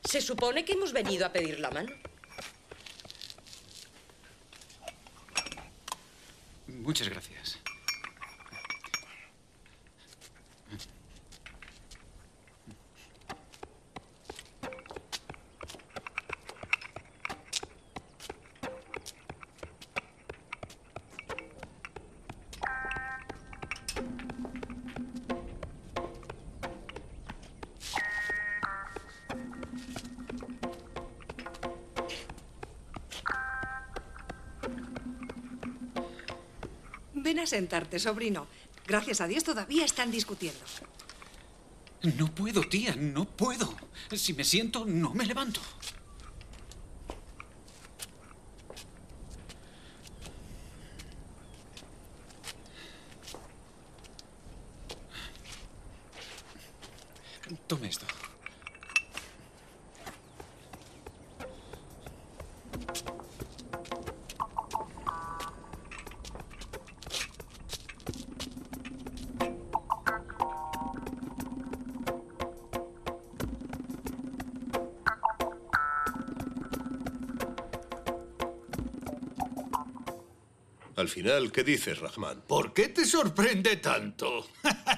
Se supone que hemos venido a pedir la mano. Muchas gracias. Ven a sentarte, sobrino. Gracias a Dios todavía están discutiendo. No puedo, tía, no puedo. Si me siento, no me levanto. Tome esto. Al final, ¿qué dices, Rahman? ¿Por qué te sorprende tanto?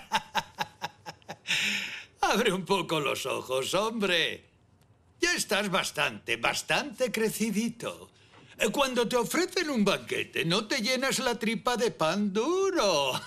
Abre un poco los ojos, hombre. Ya estás bastante crecidito. Cuando te ofrecen un banquete, no te llenas la tripa de pan duro.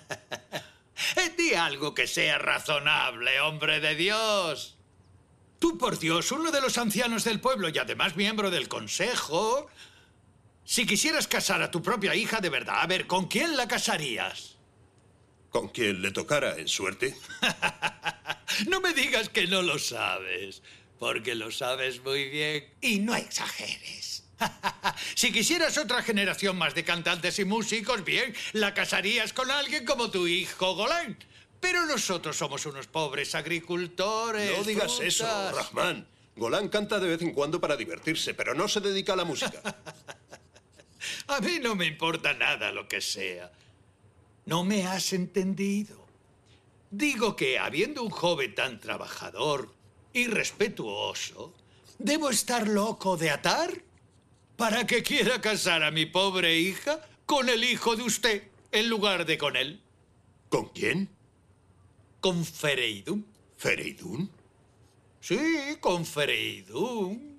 Di algo que sea razonable, hombre de Dios. Tú, por Dios, uno de los ancianos del pueblo y además miembro del consejo... Si quisieras casar a tu propia hija de verdad, a ver, ¿con quién la casarías? ¿Con quien le tocara en suerte? No me digas que no lo sabes, porque lo sabes muy bien. Y no exageres. Si quisieras otra generación más de cantantes y músicos, bien, la casarías con alguien como tu hijo Golán. Pero nosotros somos unos pobres agricultores. No digas eso, Rahman. Golán canta de vez en cuando para divertirse, pero no se dedica a la música. A mí no me importa nada lo que sea. No me has entendido. Digo que, habiendo un joven tan trabajador y respetuoso, ¿debo estar loco de atar para que quiera casar a mi pobre hija con el hijo de usted en lugar de con él? ¿Con quién? Con Fereidún. ¿Fereidún? Sí, con Fereidún.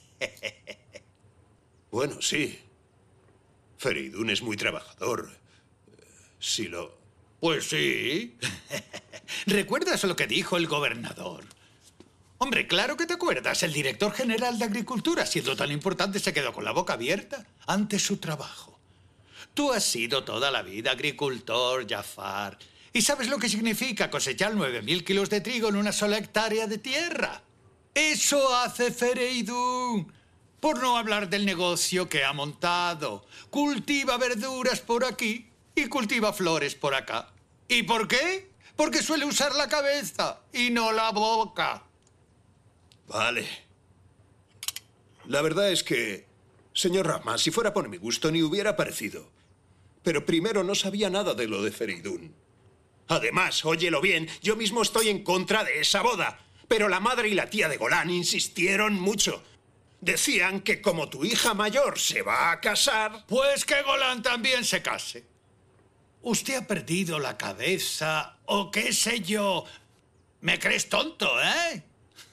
Bueno, sí. Fereidún es muy trabajador. Si lo... Pues sí. ¿Recuerdas lo que dijo el gobernador? Hombre, claro que te acuerdas. El director general de Agricultura, siendo tan importante, se quedó con la boca abierta ante su trabajo. Tú has sido toda la vida agricultor, Jafar. ¿Y sabes lo que significa cosechar 9.000 kilos de trigo en una sola hectárea de tierra? Eso hace Fereidún. Por no hablar del negocio que ha montado. Cultiva verduras por aquí y cultiva flores por acá. ¿Y por qué? Porque suele usar la cabeza y no la boca. Vale. La verdad es que, señor Rahman, si fuera por mi gusto ni hubiera parecido. Pero primero no sabía nada de lo de Fereidún. Además, óyelo bien, yo mismo estoy en contra de esa boda. Pero la madre y la tía de Golán insistieron mucho. Decían que como tu hija mayor se va a casar... Pues que Golán también se case. Usted ha perdido la cabeza, o qué sé yo. ¿Me crees tonto, eh?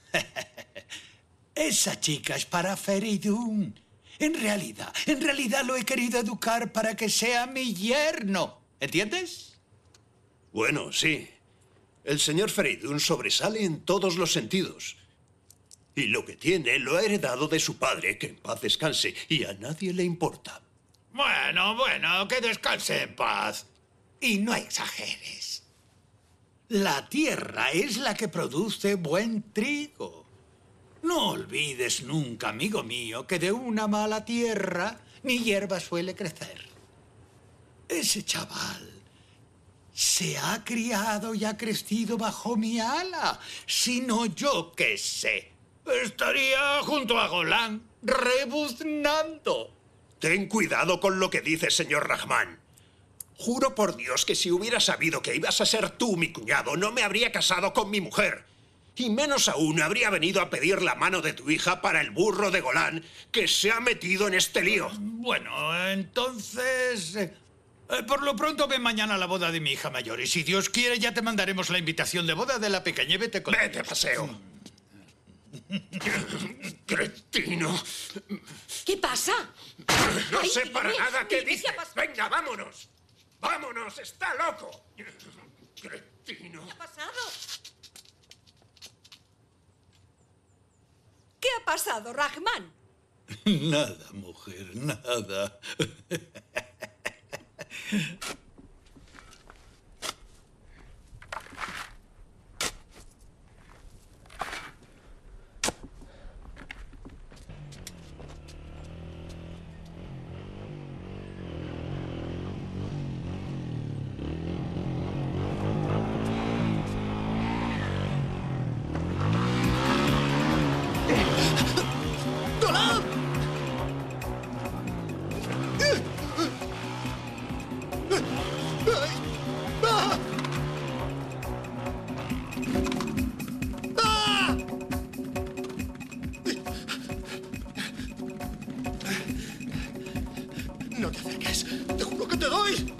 Esa chica es para Fereidún. En realidad lo he querido educar para que sea mi yerno. ¿Entiendes? Bueno, sí. El señor Fereidún sobresale en todos los sentidos. Y lo que tiene lo ha heredado de su padre, que en paz descanse, y a nadie le importa. Bueno, que descanse en paz. Y no exageres. La tierra es la que produce buen trigo. No olvides nunca, amigo mío, que de una mala tierra ni hierba suele crecer. Ese chaval se ha criado y ha crecido bajo mi ala. Si no, yo qué sé. Estaría junto a Golán, rebuznando. Ten cuidado con lo que dices, señor Rahman. Juro por Dios que si hubiera sabido que ibas a ser tú mi cuñado, no me habría casado con mi mujer. Y menos aún habría venido a pedir la mano de tu hija para el burro de Golán que se ha metido en este lío. Bueno, entonces... por lo pronto ven mañana a la boda de mi hija mayor. Y si Dios quiere, ya te mandaremos la invitación de boda de la pequeña y vete con... Vete a paseo. Cretino. ¿Qué pasa? No Ay, sé para dime, nada qué dime, dice. ¿qué ha pasado? Venga, vámonos. Vámonos, está loco. Cretino. ¿Qué ha pasado? ¿Qué ha pasado, Rahman? Nada, mujer, nada. No te acerques. Te juro que te doy.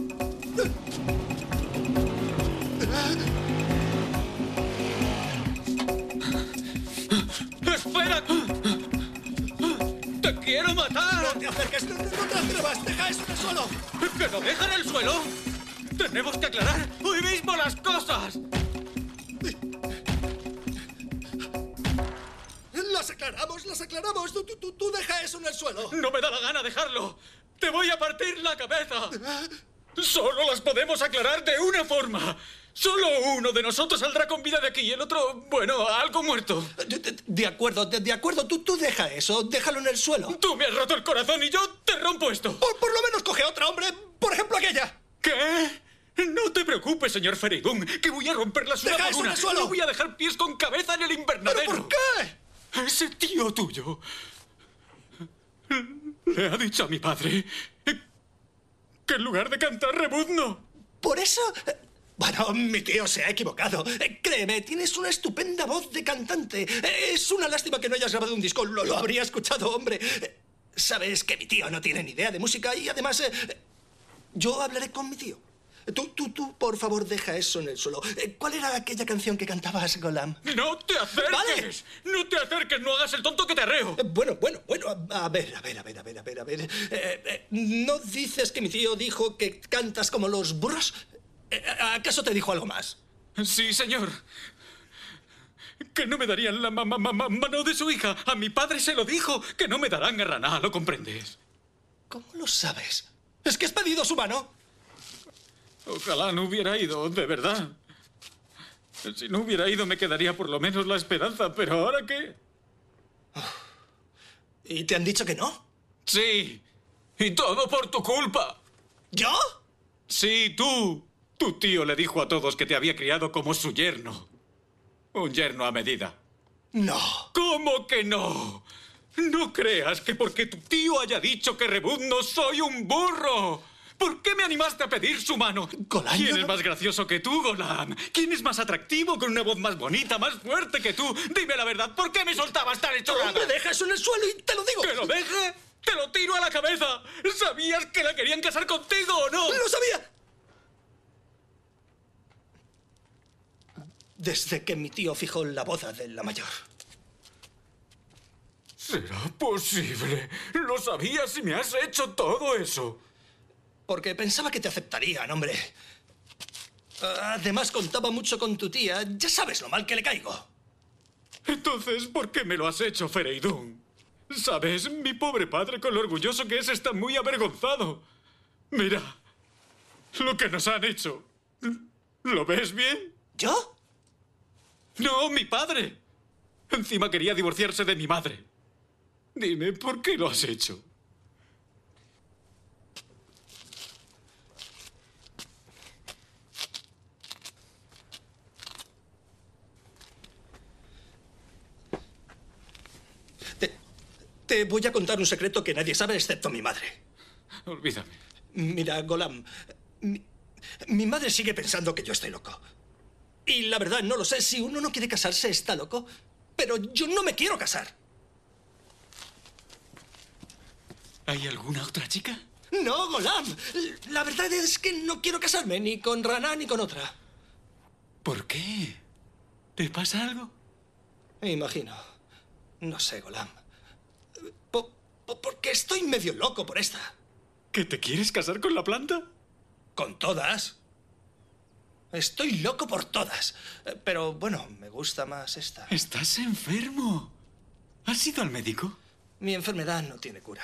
¡Espera! ¡Te quiero matar! No te acerques. No te atrevas. Deja eso en el suelo. ¿Que lo dejan en el suelo? ¡Tenemos que aclarar hoy mismo las cosas! Las aclaramos, las aclaramos. Tú deja eso en el suelo. ¡No me da la gana dejarlo! ¡Te voy a partir la cabeza! Solo las podemos aclarar de una forma. Solo uno de nosotros saldrá con vida de aquí y el otro, bueno, algo muerto. De acuerdo, de acuerdo. Tú deja eso. Déjalo en el suelo. Tú me has roto el corazón y yo te rompo esto. Por lo menos coge a otra, hombre. Por ejemplo, aquella. ¿Qué? No te preocupes, señor Feridún, que voy a romperlas una ¡Deja por eso en una. el suelo! No voy a dejar pies con cabeza en el invernadero. ¿Pero por qué? Ese tío tuyo le ha dicho a mi padre que en lugar de cantar rebuzno. ¿Por eso? Bueno, mi tío se ha equivocado. Créeme, tienes una estupenda voz de cantante. Es una lástima que no hayas grabado un disco. Lo habría escuchado, hombre. Sabes que mi tío no tiene ni idea de música y además... yo hablaré con mi tío. Tú, por favor, deja eso en el suelo. ¿Cuál era aquella canción que cantabas, Golam? ¡No te acerques! ¡Vale! ¡No te acerques! ¡No hagas el tonto que te arreo! Bueno. A ver. ¿No dices que mi tío dijo que cantas como los burros? ¿Acaso te dijo algo más? Sí, señor. Que no me darían la mano de su hija. A mi padre se lo dijo. Que no me darán a Raná, ¿lo comprendes? ¿Cómo lo sabes? ¿Es que has pedido su mano? Ojalá no hubiera ido, de verdad. Si no hubiera ido me quedaría por lo menos la esperanza, pero ¿ahora qué? ¿Y te han dicho que no? Sí, y todo por tu culpa. ¿Yo? Sí, tú. Tu tío le dijo a todos que te había criado como su yerno. Un yerno a medida. No. ¿Cómo que no? No creas que porque tu tío haya dicho que rebuzno soy un burro. ¿Por qué me animaste a pedir su mano? Golam, ¿Quién yo es no- más gracioso que tú, Golam? ¿Quién es más atractivo, con una voz más bonita, más fuerte que tú? Dime la verdad, ¿por qué me soltabas tan hechorrada? ¡Hombre, deja eso en el suelo y te lo digo! ¿Que lo deje? ¡Te lo tiro a la cabeza! ¿Sabías que la querían casar contigo o no? ¡Lo sabía! Desde que mi tío fijó la boda de la mayor. ¿Será posible? ¿Lo sabías y me has hecho todo eso? Porque pensaba que te aceptarían, hombre. Además, contaba mucho con tu tía. Ya sabes lo mal que le caigo. Entonces, ¿por qué me lo has hecho, Fereidún? ¿Sabes? Mi pobre padre, con lo orgulloso que es, está muy avergonzado. Mira, lo que nos han hecho. ¿Lo ves bien? ¿Yo? No, mi padre. Encima quería divorciarse de mi madre. Dime, ¿por qué lo has hecho? Te voy a contar un secreto que nadie sabe excepto mi madre. Olvídame. Mira, Golam, mi madre sigue pensando que yo estoy loco. Y la verdad, no lo sé. Si uno no quiere casarse, está loco. Pero yo no me quiero casar. ¿Hay alguna otra chica? No, Golam. La verdad es que no quiero casarme ni con Rana ni con otra. ¿Por qué? ¿Te pasa algo? Me imagino. No sé, Golam. Porque estoy medio loco por esta. ¿Que te quieres casar con la planta? ¿Con todas? Estoy loco por todas. Pero bueno, me gusta más esta. Estás enfermo. ¿Has ido al médico? Mi enfermedad no tiene cura.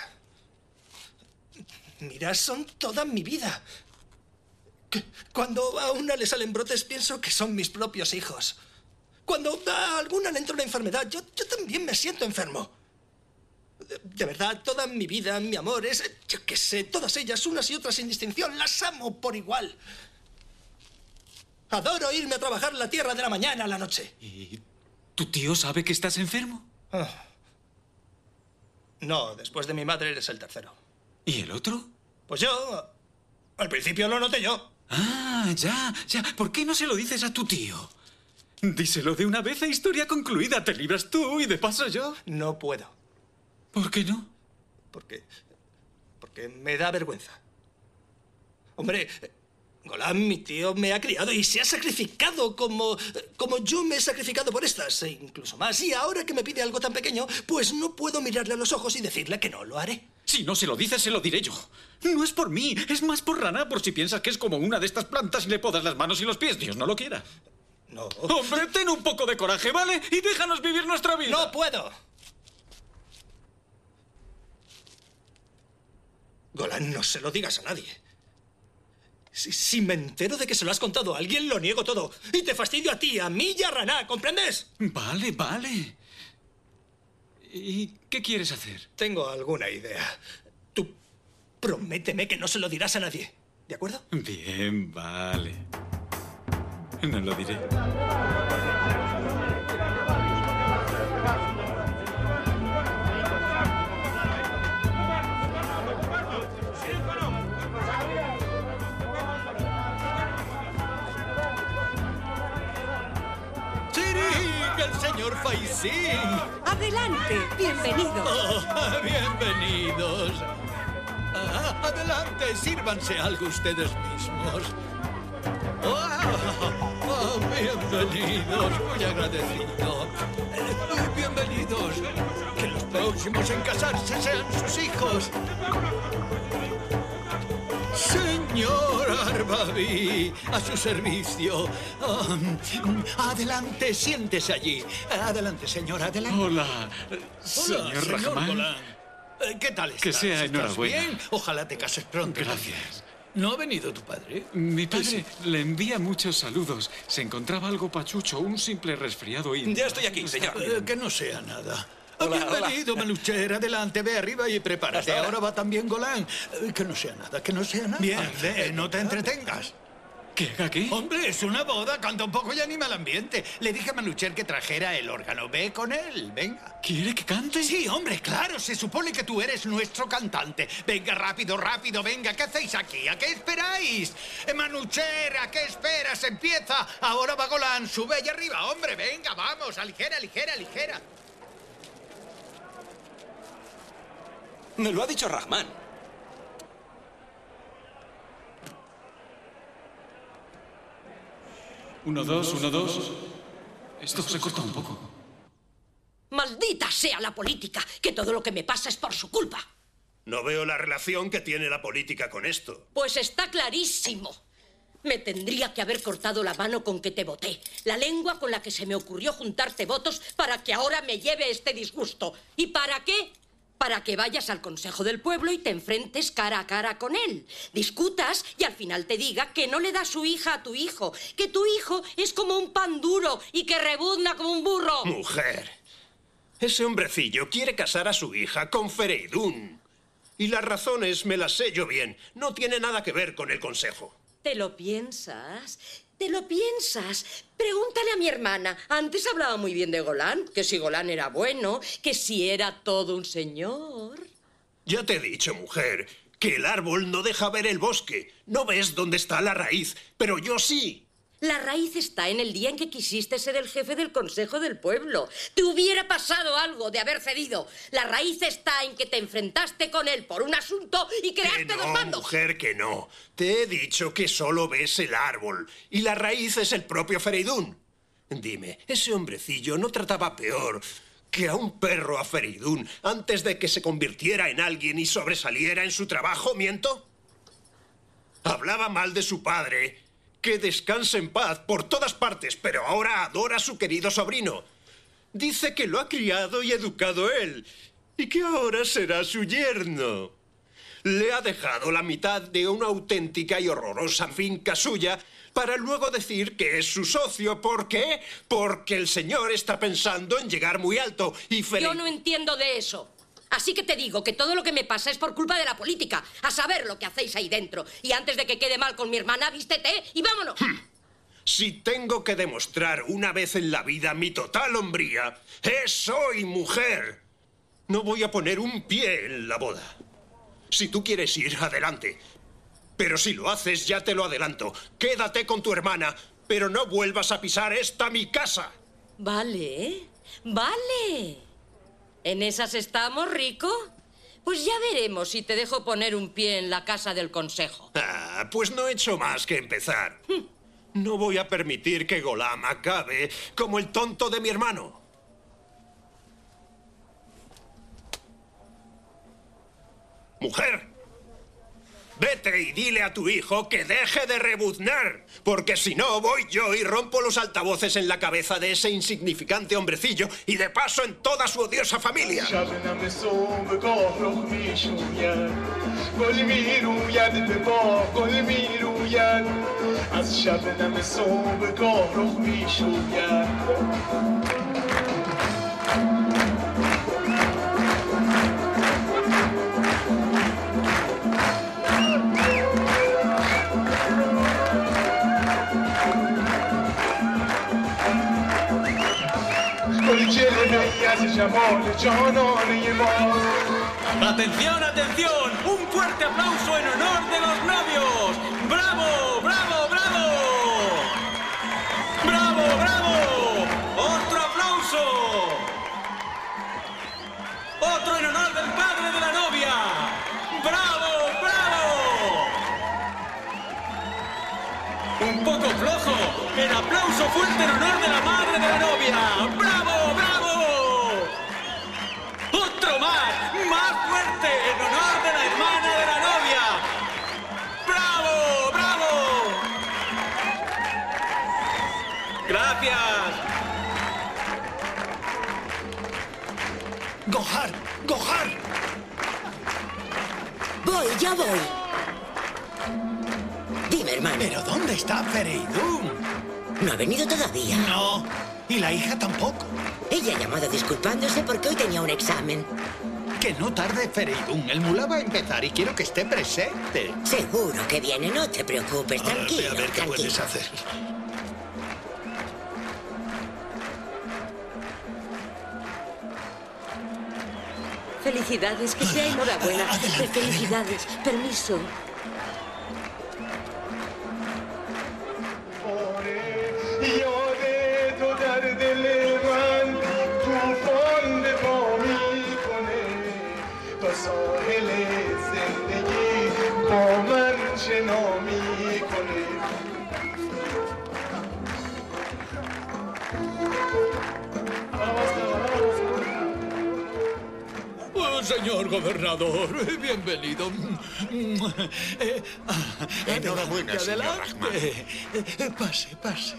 Mira, son toda mi vida. Cuando a una le salen brotes, pienso que son mis propios hijos. Cuando a alguna le entra una enfermedad, yo también me siento enfermo. De verdad, toda mi vida, mi amor, yo qué sé, todas ellas, unas y otras sin distinción, las amo por igual. Adoro irme a trabajar la tierra de la mañana a la noche. ¿Y tu tío sabe que estás enfermo? No, después de mi madre eres el tercero. ¿Y el otro? Pues yo, al principio lo noté yo. Ah, ya. ¿Por qué no se lo dices a tu tío? Díselo de una vez e historia concluida. Te libras tú y de paso yo. No puedo. ¿Por qué no? Porque me da vergüenza. Hombre, Golam, mi tío, me ha criado y se ha sacrificado como yo me he sacrificado por estas, e incluso más. Y ahora que me pide algo tan pequeño, pues no puedo mirarle a los ojos y decirle que no lo haré. Si no se lo dices, se lo diré yo. No es por mí, es más por Rana, por si piensas que es como una de estas plantas y le podas las manos y los pies. Dios no lo quiera. No. Hombre, ten un poco de coraje, ¿vale? Y déjanos vivir nuestra vida. ¡No puedo! Golan, no se lo digas a nadie. Si me entero de que se lo has contado a alguien, lo niego todo. Y te fastidio a ti, a mí y a Rana, ¿comprendes? Vale. ¿Y qué quieres hacer? Tengo alguna idea. Tú prométeme que no se lo dirás a nadie, ¿de acuerdo? Bien, vale. No lo diré. ¡El señor Faisín! Adelante, bienvenidos. Bienvenidos. Adelante, sírvanse algo ustedes mismos. Bienvenidos, muy agradecido. Bienvenidos. Que los próximos en casarse sean sus hijos. Señor Arbabi, a su servicio. Adelante, siéntese allí. Adelante, señor, adelante. Hola, señor Rahman. Golan. ¿Qué tal estás? Que sea ¿Estás enhorabuena. bien? Ojalá te cases pronto. Gracias. ¿No ha venido tu padre? Mi padre le envía muchos saludos. Se encontraba algo pachucho, un simple resfriado y... Ya estoy aquí, señor. Que no sea nada. Hola, Bienvenido, Melucher. Adelante, ve arriba y prepárate. Hasta Ahora va también Golan. Que no sea nada, que no sea nada. Bien, ve, no te entretengas. ¿Qué haga qué? Hombre, es una boda, canta un poco y anima el ambiente. Le dije a Manucher que trajera el órgano. Ve con él, venga. ¿Quiere que cante? Sí, hombre, claro, se supone que tú eres nuestro cantante. Venga, rápido, venga, ¿qué hacéis aquí? ¿A qué esperáis? Manucher, ¿a qué esperas? Empieza. Ahora va Golan, sube allá arriba, hombre, venga, vamos, ligera. Me lo ha dicho Rahman. Uno, dos. Esto se corta un poco. Maldita sea la política, que todo lo que me pasa es por su culpa. No veo la relación que tiene la política con esto. Pues está clarísimo. Me tendría que haber cortado la mano con que te voté, la lengua con la que se me ocurrió juntarte votos para que ahora me lleve este disgusto. ¿Y para qué? Para que vayas al Consejo del Pueblo y te enfrentes cara a cara con él. Discutas y al final te diga que no le da su hija a tu hijo, que tu hijo es como un pan duro y que rebuzna como un burro. Mujer, ese hombrecillo quiere casar a su hija con Fereidún. Y las razones me las sé yo bien. No tiene nada que ver con el consejo. ¿Te lo piensas? ¿Te lo piensas? Pregúntale a mi hermana. Antes hablaba muy bien de Golan, que si Golan era bueno, que si era todo un señor. Ya te he dicho, mujer, que el árbol no deja ver el bosque. No ves dónde está la raíz, pero yo sí. La raíz está en el día en que quisiste ser el jefe del Consejo del Pueblo. Te hubiera pasado algo de haber cedido. La raíz está en que te enfrentaste con él por un asunto y creaste dos bandos. Mujer, que no. Te he dicho que solo ves el árbol. Y la raíz es el propio Feridún. Dime, ¿ese hombrecillo no trataba peor que a un perro a Feridún antes de que se convirtiera en alguien y sobresaliera en su trabajo, miento? Hablaba mal de su padre, que descanse en paz por todas partes, pero ahora adora a su querido sobrino. Dice que lo ha criado y educado él, y que ahora será su yerno. Le ha dejado la mitad de una auténtica y horrorosa finca suya para luego decir que es su socio. ¿Por qué? Porque el señor está pensando en llegar muy alto y Yo no entiendo de eso. Así que te digo que todo lo que me pasa es por culpa de la política. A saber lo que hacéis ahí dentro. Y antes de que quede mal con mi hermana, vístete y vámonos. Si tengo que demostrar una vez en la vida mi total hombría, soy mujer. No voy a poner un pie en la boda. Si tú quieres ir, adelante. Pero si lo haces, ya te lo adelanto. Quédate con tu hermana, pero no vuelvas a pisar esta mi casa. Vale, vale. ¿En esas estamos, Rico? Pues ya veremos si te dejo poner un pie en la casa del consejo. Ah, pues no he hecho más que empezar. No voy a permitir que Golam acabe como el tonto de mi hermano. Mujer, vete y dile a tu hijo que deje de rebuznar, porque si no voy yo y rompo los altavoces en la cabeza de ese insignificante hombrecillo y de paso en toda su odiosa familia. ¡Atención, atención! ¡Un fuerte aplauso en honor de los novios! ¡Bravo, bravo, bravo! ¡Bravo, bravo! ¡Otro aplauso! ¡Otro en honor del padre de la novia! ¡Bravo, bravo! ¡Un poco flojo! ¡El aplauso fuerte en honor de la madre de la novia! ¡Bravo, bravo! ¡Otro más! ¡Más fuerte! ¡En honor de la hermana de la novia! ¡Bravo! ¡Bravo! ¡Gracias! ¡Gohar! ¡Gohar! Voy, ya voy. Dime, hermano. ¿Pero dónde está Feridún? ¿No ha venido todavía? No, y la hija tampoco. Ella ha llamado disculpándose porque hoy tenía un examen. Que no tarde Feridún. El mulá va a empezar y quiero que esté presente. Seguro que viene, no te preocupes, tranquilo. Ve a ver qué tranquilo. puedes hacer. Felicidades, que sea enhorabuena. Adelante, Felicidades. Permiso. Señor gobernador, bienvenido. Enhorabuena, señor adelante. Pase, pase.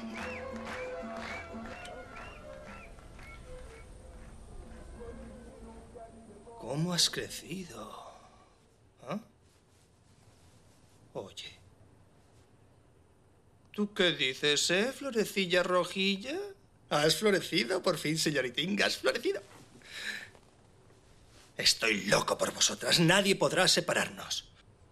¿Cómo has crecido? ¿Ah? Oye. ¿Tú qué dices, florecilla rojilla? ¿Has florecido por fin, señoritinga? ¿Has florecido? Estoy loco por vosotras. Nadie podrá separarnos.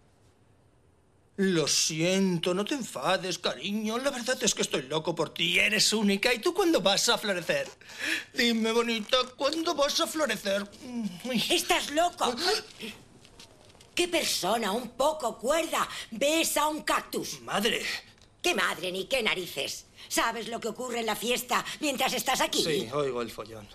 Lo siento, no te enfades, cariño. La verdad es que estoy loco por ti. Eres única. ¿Y tú cuándo vas a florecer? Dime, bonita, ¿cuándo vas a florecer? ¿Estás loco? ¿Qué persona un poco cuerda besa un cactus? Madre, ¿Qué madre ni qué narices? ¿Sabes lo que ocurre en la fiesta mientras estás aquí? Sí, oigo el follón.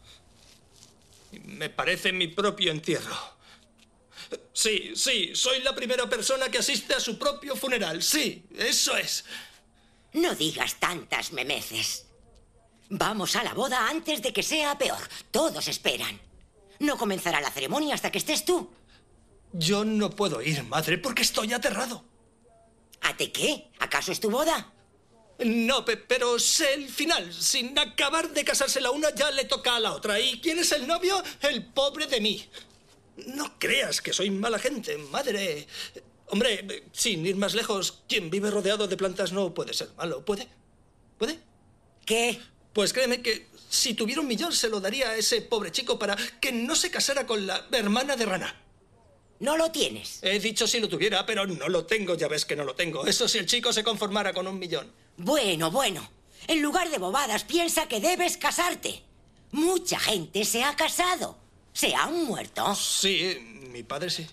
Me parece mi propio entierro. Sí, soy la primera persona que asiste a su propio funeral. Sí, eso es. No digas tantas memeces. Vamos a la boda antes de que sea peor. Todos esperan. No comenzará la ceremonia hasta que estés tú. Yo no puedo ir, madre, porque estoy aterrado. ¿A ti qué? ¿Acaso es tu boda? No, pero sé el final. Sin acabar de casarse la una, ya le toca a la otra. ¿Y quién es el novio? El pobre de mí. No creas que soy mala gente, madre. Hombre, sin ir más lejos, quien vive rodeado de plantas no puede ser malo. ¿Puede? ¿Puede? ¿Qué? Pues créeme que si tuviera 1 millón se lo daría a ese pobre chico para que no se casara con la hermana de Rana. ¿No lo tienes? He dicho si lo tuviera, pero no lo tengo, ya ves que no lo tengo. Eso si el chico se conformara con 1 millón. Bueno. En lugar de bobadas, piensa que debes casarte. Mucha gente se ha casado. ¿Se han muerto? Sí, mi padre sí.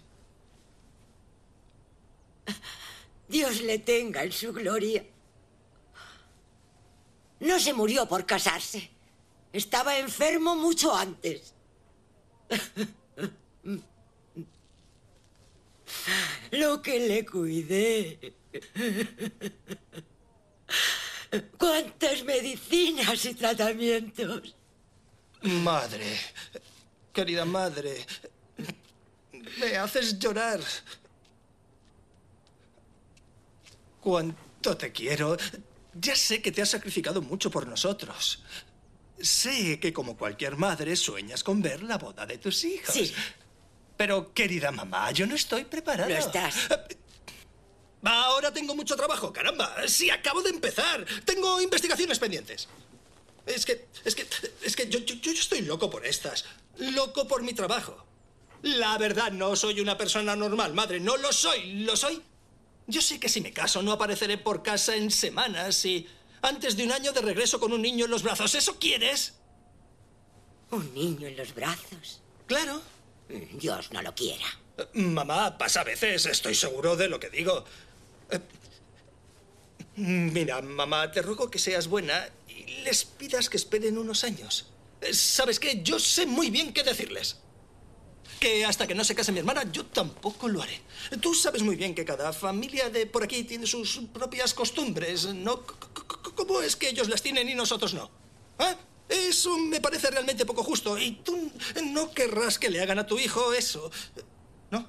Dios le tenga en su gloria. No se murió por casarse. Estaba enfermo mucho antes. Lo que le cuidé. ¿Cuántas medicinas y tratamientos? Madre, querida madre, me haces llorar. Cuánto te quiero. Ya sé que te has sacrificado mucho por nosotros. Sé que como cualquier madre sueñas con ver la boda de tus hijos. Sí. Pero, querida mamá, yo no estoy preparado. Lo estás. Ahora tengo mucho trabajo, caramba. Sí, acabo de empezar. Tengo investigaciones pendientes. Es que yo estoy loco por estas. Loco por mi trabajo. La verdad, no soy una persona normal, madre. No lo soy. ¿Lo soy? Yo sé que si me caso no apareceré por casa en semanas y antes de 1 año de regreso con un niño en los brazos. ¿Eso quieres? ¿Un niño en los brazos? Claro. Dios no lo quiera. Mamá, pasa a veces. Estoy seguro de lo que digo. Mira, mamá, te ruego que seas buena y les pidas que esperen unos años. ¿Sabes qué? Yo sé muy bien qué decirles. Que hasta que no se case mi hermana, yo tampoco lo haré. Tú sabes muy bien que cada familia de por aquí tiene sus propias costumbres, ¿no? ¿Cómo es que ellos las tienen y nosotros no? ¿Eh? Eso me parece realmente poco justo. Y tú no querrás que le hagan a tu hijo eso, ¿no?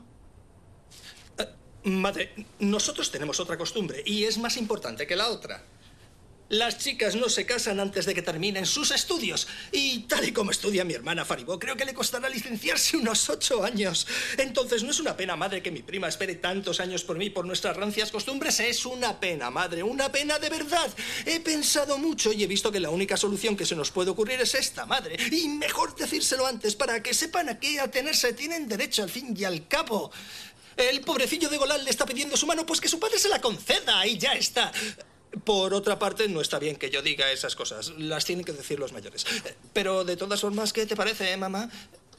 Madre, nosotros tenemos otra costumbre y es más importante que la otra. Las chicas no se casan antes de que terminen sus estudios. Y tal y como estudia mi hermana Faribó, creo que le costará licenciarse unos 8 años. Entonces, ¿no es una pena, madre, que mi prima espere tantos años por mí por nuestras rancias costumbres? Es una pena, madre, una pena de verdad. He pensado mucho y he visto que la única solución que se nos puede ocurrir es esta, madre. Y mejor decírselo antes para que sepan a qué atenerse. Tienen derecho al fin y al cabo. El pobrecillo de Golán le está pidiendo su mano, pues que su padre se la conceda y ya está. Por otra parte, no está bien que yo diga esas cosas. Las tienen que decir los mayores. Pero, de todas formas, ¿qué te parece, mamá?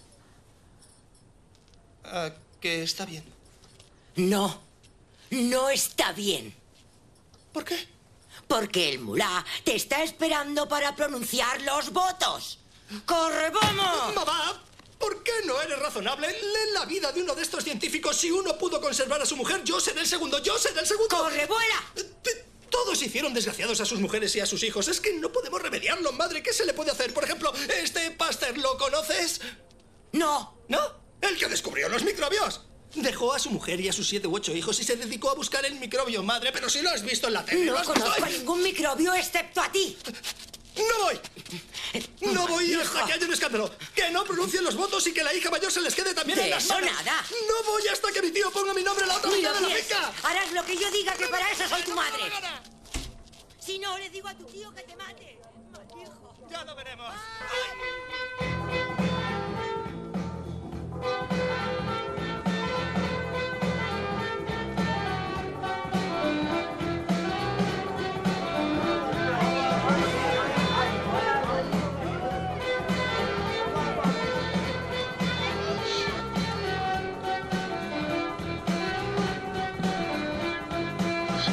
Que está bien. No está bien. ¿Por qué? Porque el mulá te está esperando para pronunciar los votos. ¡Corre, vamos! ¡Mamá! ¿Por qué no eres razonable? Lee la vida de uno de estos científicos. Si uno pudo conservar a su mujer, yo seré el segundo. ¡Yo seré el segundo! ¡Corre, vuela! Todos hicieron desgraciados a sus mujeres y a sus hijos. Es que no podemos remediarlo, madre. ¿Qué se le puede hacer? Por ejemplo, este Pasteur, ¿lo conoces? No. ¿No? El que descubrió los microbios. Dejó a su mujer y a sus 7 u 8 hijos y se dedicó a buscar el microbio, madre. Pero si lo has visto en la tele, No ¿lo has visto? conozco a ningún microbio excepto a ti. ¡No voy! No voy hasta que haya un escándalo. Que no pronuncien los votos y que la hija mayor se les quede también De en las eso manos. nada. No voy hasta que mi tío ponga mi nombre en la otra mitad de la beca. Harás lo que yo diga, que para eso soy tu madre. Si no, le digo a tu tío que te mate. Malhijo. Ya lo veremos.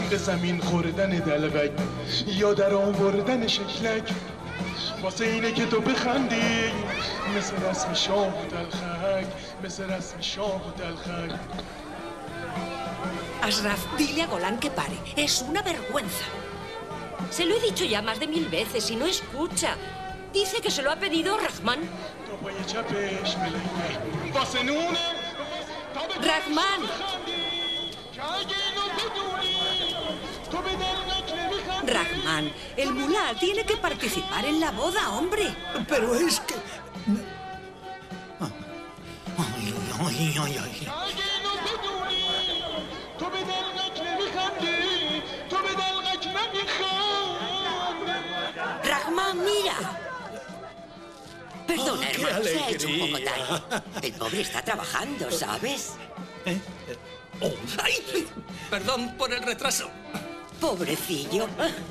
رفیق زمین خوردن دلغک یا در آوردن شکلک واسه اینه که تو بخندی مثل رسم شاه و دلخک مثل رسم شاه و دلخک. Ashraf, dile a Golan que pare. Es una vergüenza. Se lo he dicho ya más de 1000 veces y no escucha. Dice que se lo ha pedido Rahman. ¡Rahman! Rahman, el mulá tiene que participar en la boda, hombre. Pero es que... Ay, ay, ay, ay. Rahman, mira. Perdona, Oh, hermano, qué se ha hecho un poco alegría. tarde. El pobre está trabajando, ¿sabes? Oh, ¡ay! Perdón por el retraso. Pobrecillo.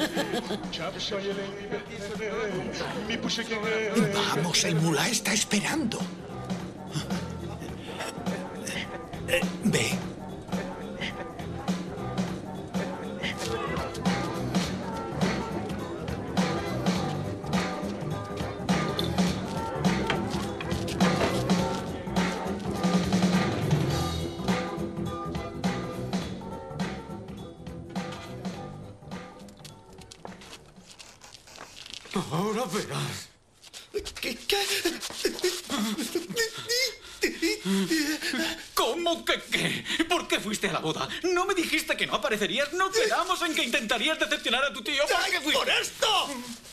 Vamos, el mulá está esperando. Ve. Ahora verás. ¿Qué? ¿Cómo que qué? ¿Por qué fuiste a la boda? ¿No me dijiste que no aparecerías? ¿No quedamos en que intentarías decepcionar a tu tío? ¿Por qué fuiste? ¡Por esto!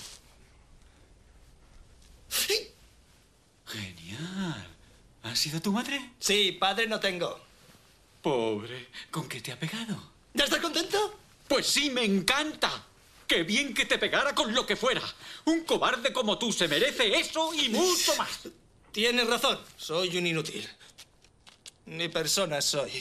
Genial. ¿Ha sido tu madre? Sí, padre no tengo. Pobre. ¿Con qué te ha pegado? ¿Ya estás contento? Pues sí, me encanta. ¡Qué bien que te pegara con lo que fuera! Un cobarde como tú se merece eso y mucho más. Tienes razón. Soy un inútil. Ni persona soy.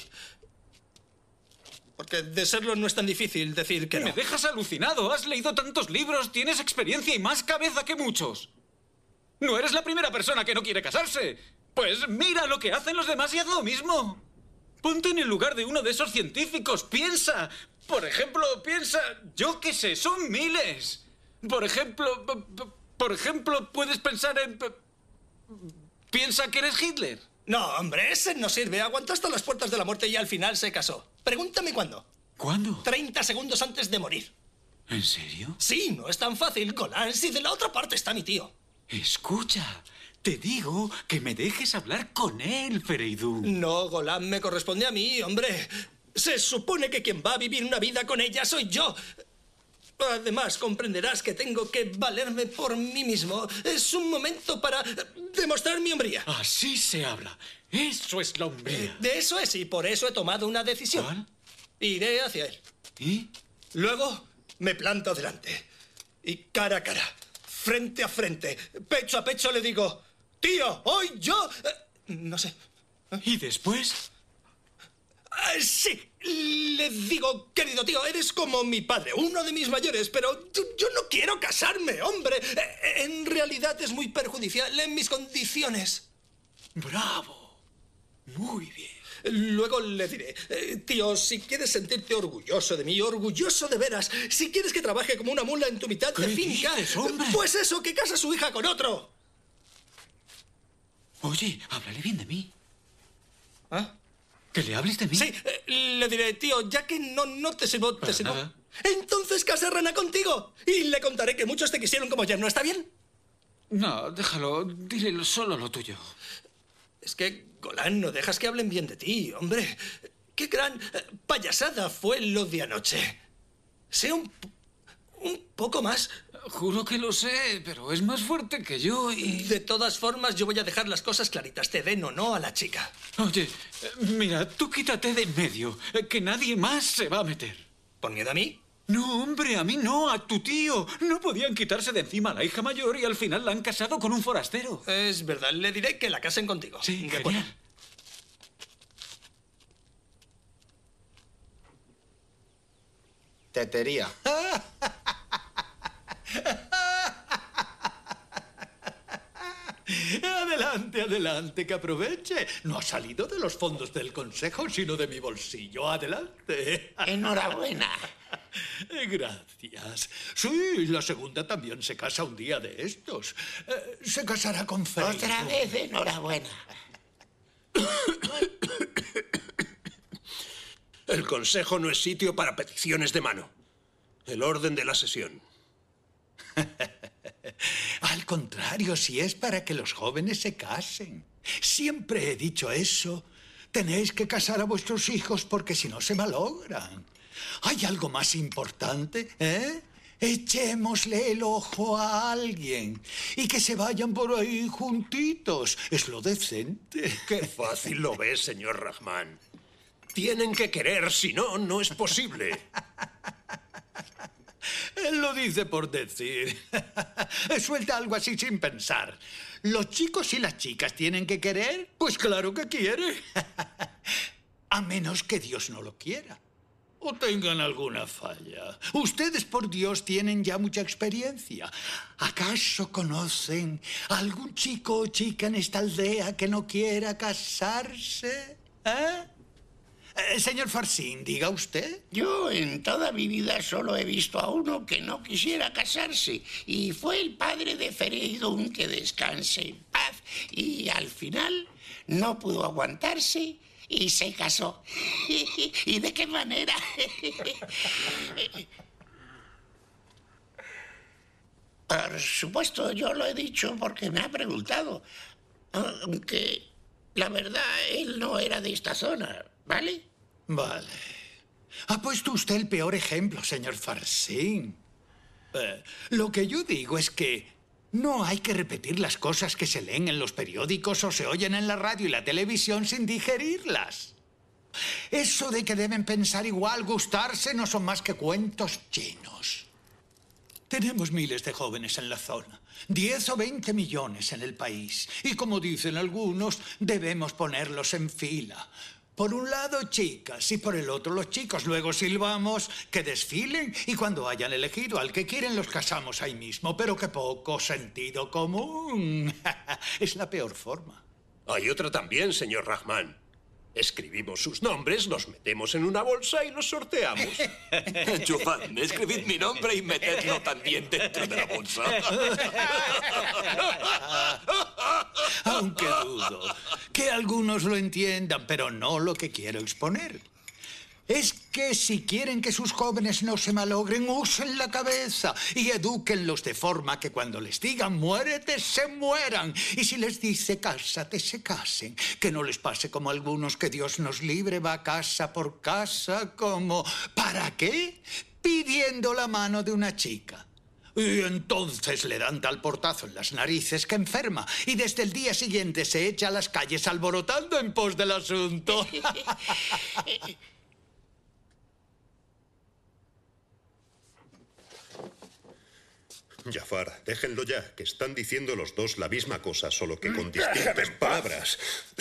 Porque de serlo no es tan difícil decir que no. Me dejas alucinado. Has leído tantos libros, tienes experiencia y más cabeza que muchos. No eres la primera persona que no quiere casarse. Pues mira lo que hacen los demás y haz lo mismo. Ponte en el lugar de uno de esos científicos. Piensa. Por ejemplo, piensa... Yo qué sé, son miles. Por ejemplo, puedes pensar en... Piensa que eres Hitler. No, hombre, ese no sirve. Aguantó hasta las puertas de la muerte y al final se casó. Pregúntame cuándo. ¿Cuándo? 30 segundos antes de morir. ¿En serio? Sí, no es tan fácil, Golan. Si de la otra parte está mi tío. Escucha, te digo que me dejes hablar con él, Fereidún. No, Golan, me corresponde a mí, hombre. Se supone que quien va a vivir una vida con ella soy yo. Además, comprenderás que tengo que valerme por mí mismo. Es un momento para demostrar mi hombría. Así se habla. Eso es la hombría. De eso es, y por eso he tomado una decisión. ¿Cuál? Iré hacia él. ¿Y? Luego me planto delante. Y cara a cara, frente a frente, pecho a pecho le digo... ¡Tío, hoy yo...! No sé. ¿Y después? Sí, le digo, querido tío, eres como mi padre, uno de mis mayores, pero yo no quiero casarme, hombre. En realidad es muy perjudicial en mis condiciones. ¡Bravo! Muy bien. Luego le diré, tío, si quieres sentirte orgulloso de mí, orgulloso de veras, si quieres que trabaje como una mula en tu mitad de finca, dices, hombre? pues eso, que casa a su hija con otro. Oye, háblale bien de mí. ¿Ah? ¿Que le hables de mí? Sí, le diré, tío, ya que no te sirvo, Para nada. Entonces casarrana contigo. Y le contaré que muchos te quisieron como yerno, ¿está bien? No, déjalo. Dile solo lo tuyo. Es que, Golan, no dejas que hablen bien de ti, hombre. Qué gran payasada fue lo de anoche. Sé un poco más. Juro que lo sé, pero es más fuerte que yo y... De todas formas, yo voy a dejar las cosas claritas. Te den o no a la chica. Oye, mira, tú quítate de en medio, que nadie más se va a meter. ¿Por miedo a mí? No, hombre, a mí no, a tu tío. No podían quitarse de encima a la hija mayor y al final la han casado con un forastero. Es verdad, le diré que la casen contigo. Sí, De acuerdo. genial. Tetería. Adelante, adelante, que aproveche. No ha salido de los fondos del consejo, sino de mi bolsillo. Adelante. Enhorabuena. Gracias. Sí, la segunda también se casa un día de estos. Se casará con Feridun. Otra vez, enhorabuena. El consejo no es sitio para peticiones de mano. El orden de la sesión. Al contrario, si es para que los jóvenes se casen. Siempre he dicho eso. Tenéis que casar a vuestros hijos porque si no se malogran. ¿Hay algo más importante, Echémosle el ojo a alguien y que se vayan por ahí juntitos. Es lo decente. Qué fácil lo ves, señor Rahman. Tienen que querer, si no, no es posible. Él lo dice por decir. Suelta algo así sin pensar. ¿Los chicos y las chicas tienen que querer? Pues claro que quiere. A menos que Dios no lo quiera. O tengan alguna falla. Ustedes, por Dios, tienen ya mucha experiencia. ¿Acaso conocen a algún chico o chica en esta aldea que no quiera casarse? Señor Farsin, diga usted. Yo en toda mi vida solo he visto a uno que no quisiera casarse. Y fue el padre de Feridun, que descanse en paz. Y al final no pudo aguantarse y se casó. ¿Y de qué manera? Por supuesto, yo lo he dicho porque me ha preguntado. Aunque la verdad, él no era de esta zona, ¿vale? Vale. Ha puesto usted el peor ejemplo, señor Farsin. Lo que yo digo es que no hay que repetir las cosas que se leen en los periódicos o se oyen en la radio y la televisión sin digerirlas. Eso de que deben pensar igual, gustarse, no son más que cuentos chinos. Tenemos miles de jóvenes en la zona, 10 o 20 millones en el país. Y como dicen algunos, debemos ponerlos en fila. Por un lado, chicas, y por el otro, los chicos. Luego silbamos, que desfilen, y cuando hayan elegido al que quieren, los casamos ahí mismo. Pero qué poco sentido común. Es la peor forma. Hay otra también, señor Rahman. Escribimos sus nombres, los metemos en una bolsa y los sorteamos. Enchufad, escribid mi nombre y metedlo también dentro de la bolsa. Aunque dudo que algunos lo entiendan, pero no lo que quiero exponer. Es que si quieren que sus jóvenes no se malogren, usen la cabeza y edúquenlos de forma que cuando les digan muérete, se mueran. Y si les dice cásate, se casen. Que no les pase como a algunos, que Dios nos libre, va casa por casa como... ¿Para qué? Pidiendo la mano de una chica. Y entonces le dan tal portazo en las narices que enferma. Y desde el día siguiente se echa a las calles alborotando en pos del asunto. Jafar, déjenlo ya, que están diciendo los dos la misma cosa, solo que con distintas palabras.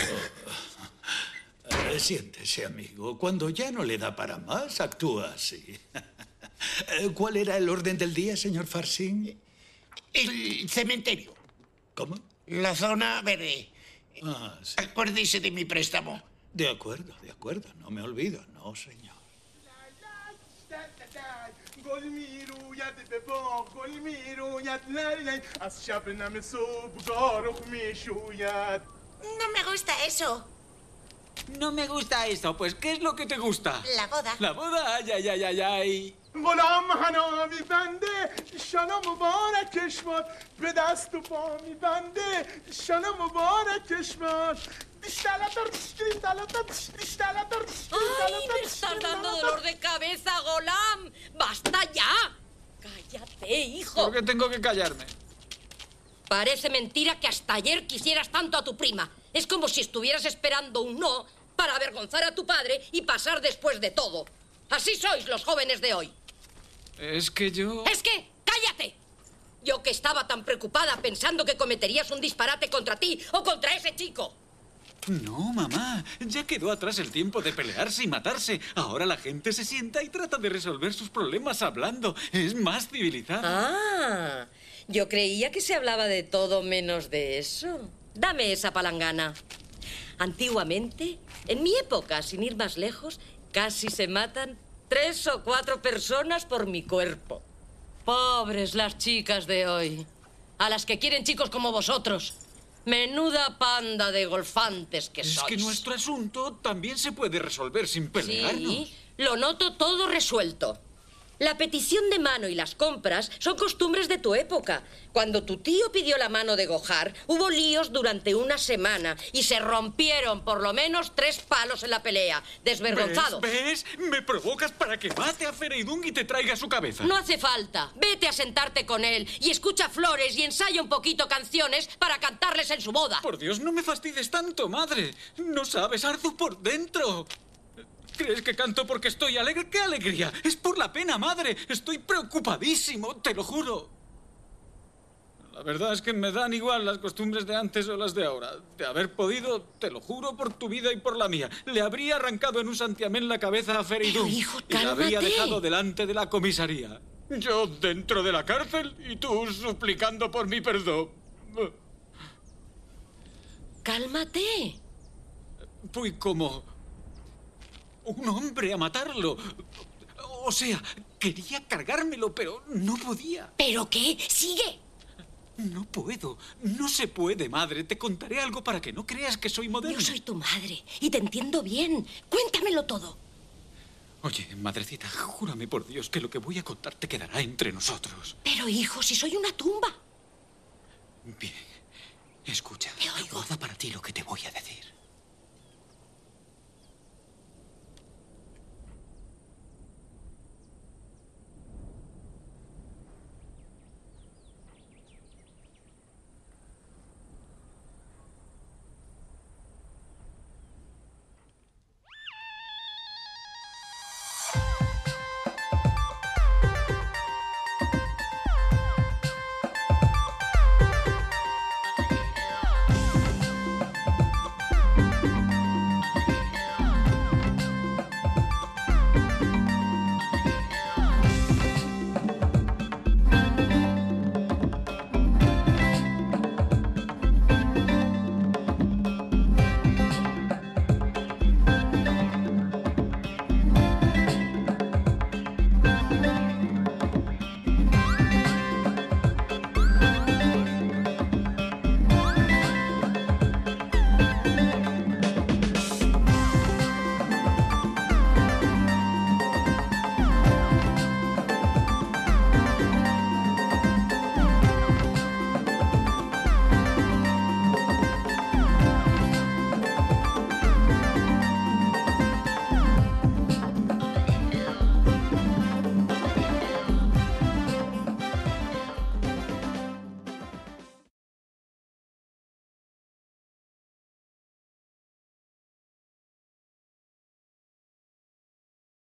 Siéntese, amigo. Cuando ya no le da para más, actúa así. ¿Cuál era el orden del día, señor Farsin? El cementerio. ¿Cómo? La zona verde. Sí. Acuérdese de mi préstamo. De acuerdo, no me olvido, no, señor. گل میروید به باغ گل میروید لیلی از شبنم صبحگاه رخ میشوید. No me gusta eso. No me gusta esto. Pues, ¿qué es lo que te gusta? La boda. La boda, ay, ay, ay, ay, ay. غلام حنا میبنده شانا مبارکش باد به دست و پا میبنده شانا مبارکش باد. ¡Ay, me estás dando dolor de cabeza, Golam! ¡Basta ya! ¡Cállate, hijo! ¿Por qué tengo que callarme? Parece mentira que hasta ayer quisieras tanto a tu prima. Es como si estuvieras esperando un no para avergonzar a tu padre y pasar después de todo. Así sois los jóvenes de hoy. Es que yo... ¿Es que? ¡Cállate! Yo que estaba tan preocupada pensando que cometerías un disparate contra ti o contra ese chico. No, mamá. Ya quedó atrás el tiempo de pelearse y matarse. Ahora la gente se sienta y trata de resolver sus problemas hablando. Es más civilizado. Ah, yo creía que se hablaba de todo menos de eso. Dame esa palangana. Antiguamente, en mi época, sin ir más lejos, casi se matan 3 o 4 personas por mi cuerpo. Pobres las chicas de hoy. A las que quieren chicos como vosotros. Menuda panda de golfantes que sois. Es que nuestro asunto también se puede resolver sin pelearnos. Sí, lo noto todo resuelto. La petición de mano y las compras son costumbres de tu época. Cuando tu tío pidió la mano de Gohar, hubo líos durante una semana y se rompieron por lo menos 3 palos en la pelea. Desvergonzado. ¿Ves? Me provocas para que mate a Fereidung y te traiga su cabeza. No hace falta. Vete a sentarte con él y escucha flores y ensaya un poquito canciones para cantarles en su boda. Por Dios, no me fastidies tanto, madre. No sabes, ardo por dentro. ¿Crees que canto porque estoy alegre? ¡Qué alegría! Es por la pena, madre. Estoy preocupadísimo, te lo juro. La verdad es que me dan igual las costumbres de antes o las de ahora. De haber podido, te lo juro por tu vida y por la mía, le habría arrancado en un santiamén la cabeza a Fereidung y la habría dejado delante de la comisaría. Yo dentro de la cárcel y tú suplicando por mi perdón. Cálmate. Fui como un hombre a matarlo. O sea, quería cargármelo, pero no podía. ¿Pero qué? ¡Sigue! No puedo. No se puede, madre. Te contaré algo para que no creas que soy moderno. Yo soy tu madre y te entiendo bien. Cuéntamelo todo. Oye, madrecita, júrame por Dios que lo que voy a contarte quedará entre nosotros. Pero, hijo, si soy una tumba. Bien. Escucha. Te oigo. Guarda para ti lo que te voy a decir.